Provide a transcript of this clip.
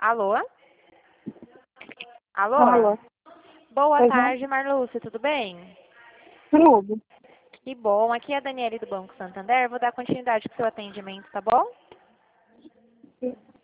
Alô? Alô? Alô. Boa Oi, tarde, Marlúcia, tudo bem? tudo. Que bom, aqui é a Daniele do Banco Santander, vou dar continuidade com o seu atendimento, tá bom?